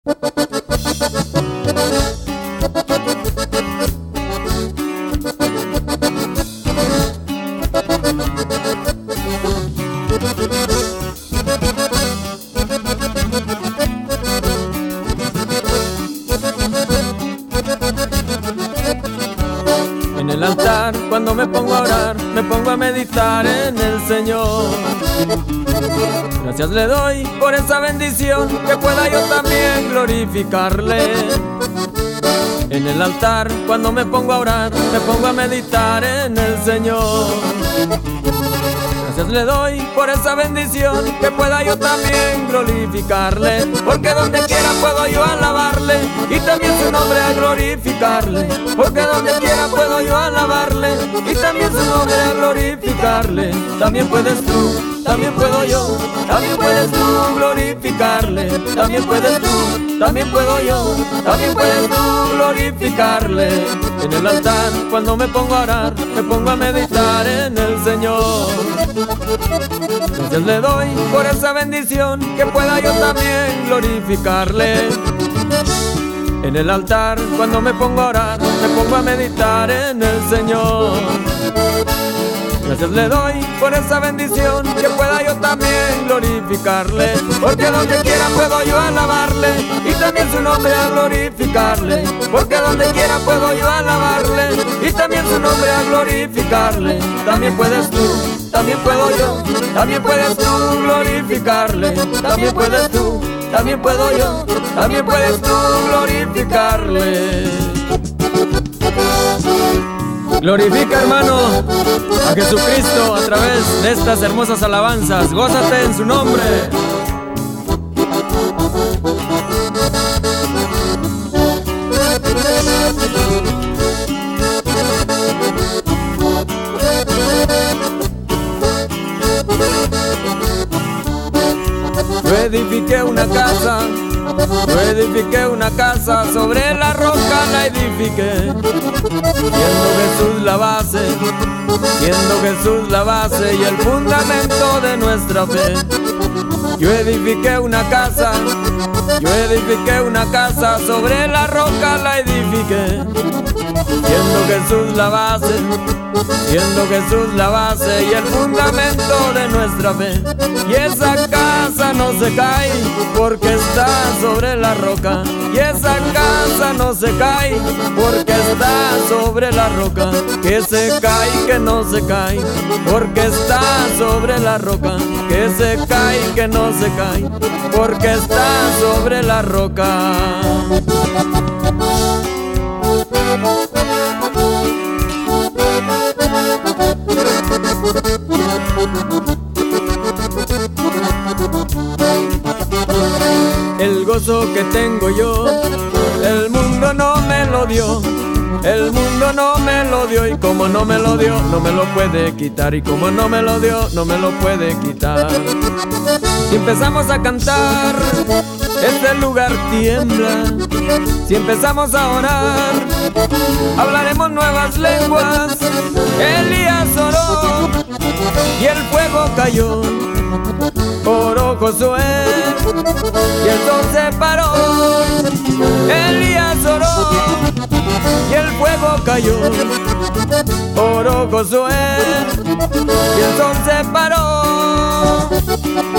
En el altar, cuando me pongo a orar, me pongo a meditar en el Señor. Gracias le doy por esa bendición, que pueda yo también glorificarle. En el altar, cuando me pongo a orar, me pongo a meditar en el Señor. Gracias le doy por esa bendición, que pueda yo también glorificarle. Porque donde quiera puedo yo alabarle, y también su nombre a glorificarle. Porque donde quiera puedo yo alabarle, y también su nombre a glorificarle. También puedes tú, también puedo yo, también puedes tú glorificarle. También puedes tú, también puedo yo, también puedes tú glorificarle. En el altar, cuando me pongo a orar, me pongo a meditar en el Señor. Gracias le doy por esa bendición, que pueda yo también glorificarle. En el altar, cuando me pongo a orar, me pongo a meditar en el Señor. Gracias le doy por esa bendición, que pueda yo también glorificarle. Porque donde quiera puedo yo alabarle, y también su nombre a glorificarle. Porque donde quiera puedo yo alabarle, y también su nombre a glorificarle. También puedes tú, también puedo yo, también puedes tú glorificarle. También puedes tú, también puedo yo, también puedes tú glorificarle. Glorifica, hermano, a Jesucristo a través de estas hermosas alabanzas. Gózate en su nombre. Yo edifiqué una casa, yo edifiqué una casa, sobre la roca la edifiqué. Siendo Jesús la base, siendo Jesús la base y el fundamento de nuestra fe. Yo edifiqué una casa, yo edifiqué una casa, sobre la roca la edifiqué. Siendo Jesús la base, siendo Jesús la base y el fundamento de nuestra fe. Y esa casa no se cae porque está sobre la roca. Y esa casa no se cae porque está sobre la roca. Que se cae, que no se cae porque está sobre la roca. Que se cae, que no se cae porque está sobre la roca. El gozo que tengo yo, el mundo no me lo dio. El mundo no me lo dio, y como no me lo dio, no me lo puede quitar. Y como no me lo dio, no me lo puede quitar. Si empezamos a cantar, este lugar tiembla. Si empezamos a orar, hablaremos nuevas lenguas. Elías oró y el fuego cayó. Oró Josué y el sol se paró. Elías oró y el fuego cayó. Oró Josué y el sol se paró.